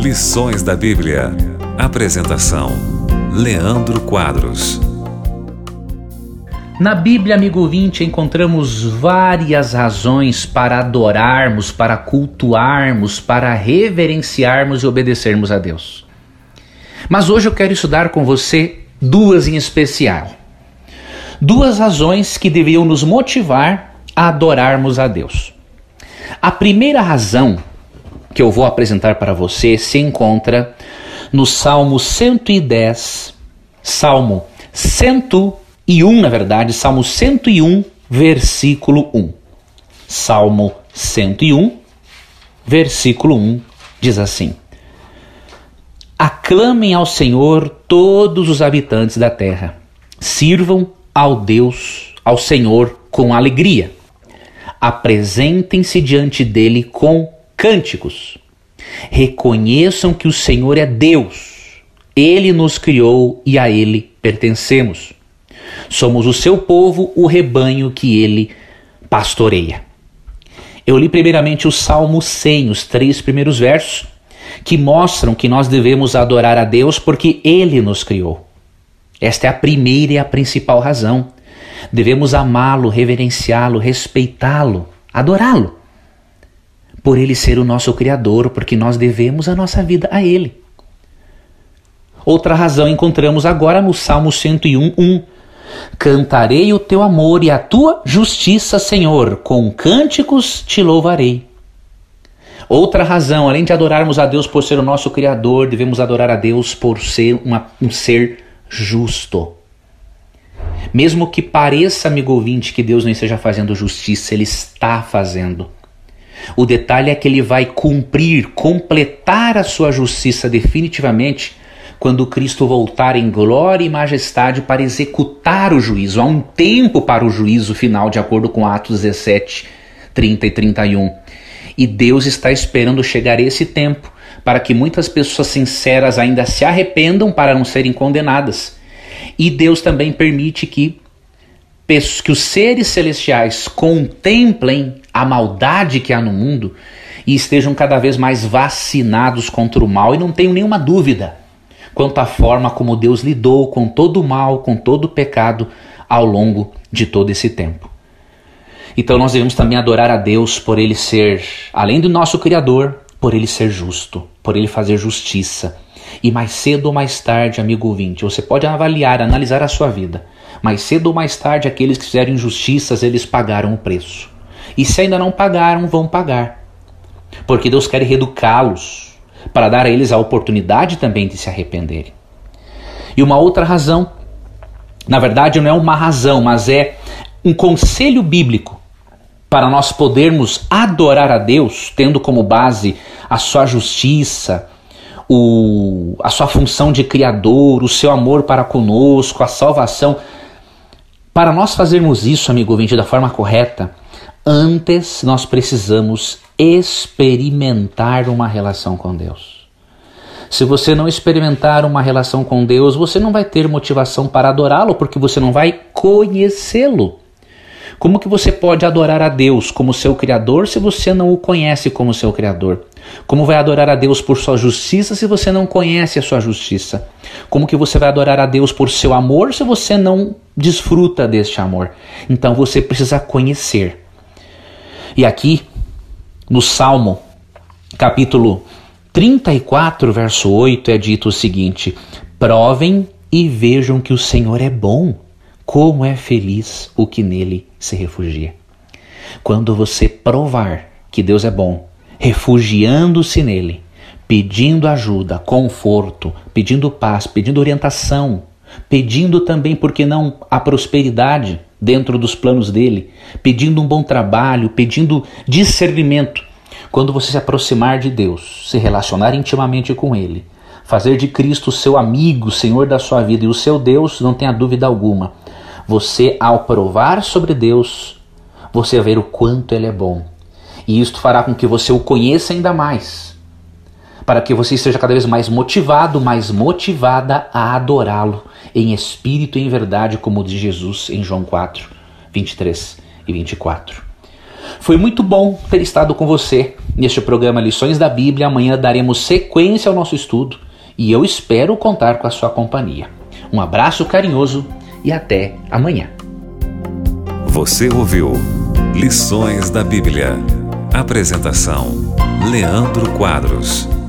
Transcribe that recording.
Lições da Bíblia. Apresentação: Leandro Quadros. Na Bíblia, amigo ouvinte, encontramos várias razões para adorarmos, para cultuarmos, para reverenciarmos e obedecermos a Deus. Mas hoje eu quero estudar com você duas em especial. Duas razões que deveriam nos motivar a adorarmos a Deus. A primeira razão que eu vou apresentar para você se encontra no Salmo 110, Salmo 101, versículo 1. Salmo 101, versículo 1 diz assim: Aclamem ao Senhor todos os habitantes da terra. Sirvam ao Senhor com alegria. Apresentem-se diante dele com cânticos. Reconheçam que o Senhor é Deus. Ele nos criou e a ele pertencemos. Somos o seu povo, o rebanho que ele pastoreia. Eu li primeiramente o Salmo 100, os 3 primeiros versos, que mostram que nós devemos adorar a Deus porque ele nos criou. Esta é a primeira e a principal razão. Devemos amá-lo, reverenciá-lo, respeitá-lo, adorá-lo. Por ele ser o nosso Criador, porque nós devemos a nossa vida a ele. Outra razão encontramos agora no Salmo 101:1. Cantarei o teu amor e a tua justiça, Senhor, com cânticos te louvarei. Outra razão, além de adorarmos a Deus por ser o nosso Criador, devemos adorar a Deus por ser um ser justo. Mesmo que pareça, amigo ouvinte, que Deus não esteja fazendo justiça, Ele está fazendo. O detalhe é que Ele vai completar a sua justiça definitivamente quando Cristo voltar em glória e majestade para executar o juízo. Há um tempo para o juízo final, de acordo com Atos 17, 30 e 31. E Deus está esperando chegar esse tempo para que muitas pessoas sinceras ainda se arrependam para não serem condenadas. E Deus também permite que os seres celestiais contemplem a maldade que há no mundo e estejam cada vez mais vacinados contra o mal. E não tenho nenhuma dúvida quanto à forma como Deus lidou com todo o mal, com todo o pecado ao longo de todo esse tempo. Então nós devemos também adorar a Deus por Ele ser, além do nosso Criador, por Ele ser justo, por Ele fazer justiça. E mais cedo ou mais tarde, amigo ouvinte, você pode analisar a sua vida. Mais cedo ou mais tarde, aqueles que fizeram injustiças, eles pagaram o preço. E se ainda não pagaram, vão pagar. Porque Deus quer reeducá-los, para dar a eles a oportunidade também de se arrependerem. E uma outra razão, na verdade não é uma razão, mas é um conselho bíblico para nós podermos adorar a Deus, tendo como base a sua justiça, a sua função de Criador, o seu amor para conosco, a salvação. Para nós fazermos isso, amigo ouvinte, da forma correta, antes nós precisamos experimentar uma relação com Deus. Se você não experimentar uma relação com Deus, você não vai ter motivação para adorá-lo, porque você não vai conhecê-lo. Como que você pode adorar a Deus como seu Criador se você não o conhece como seu Criador? Como vai adorar a Deus por sua justiça se você não conhece a sua justiça? Como que você vai adorar a Deus por seu amor se você não desfruta deste amor? Então você precisa conhecer. E aqui, no Salmo, capítulo 34, verso 8, é dito o seguinte: Provem e vejam que o Senhor é bom. Como é feliz o que nele se refugia. Quando você provar que Deus é bom, refugiando-se nele, pedindo ajuda, conforto, pedindo paz, pedindo orientação, pedindo também, por que não, a prosperidade dentro dos planos dele, pedindo um bom trabalho, pedindo discernimento. Quando você se aproximar de Deus, se relacionar intimamente com ele, fazer de Cristo seu amigo, Senhor da sua vida e o seu Deus, não tenha dúvida alguma, você, ao provar sobre Deus, você vai ver o quanto Ele é bom. E isto fará com que você o conheça ainda mais, para que você esteja cada vez mais motivado, mais motivada a adorá-lo em espírito e em verdade, como diz Jesus em João 4, 23 e 24. Foi muito bom ter estado com você neste programa Lições da Bíblia. Amanhã daremos sequência ao nosso estudo e eu espero contar com a sua companhia. Um abraço carinhoso e até amanhã. Você ouviu Lições da Bíblia. Apresentação: Leandro Quadros.